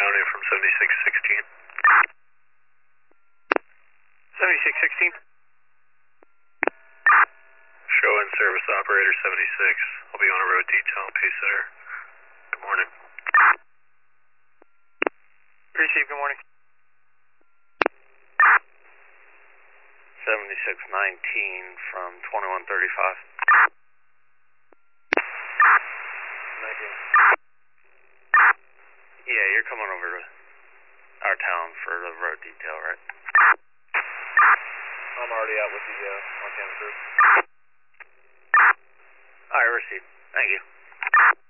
County from 7616. 7616. Show and service operator 76. I'll be on a road detail in Pacesetter. Good morning. Receive, good morning. 7619 from 2135. 19. Yeah, you're coming over to our town for the road detail, right? I'm already out with the Montana crew. Alright, receive. Thank you.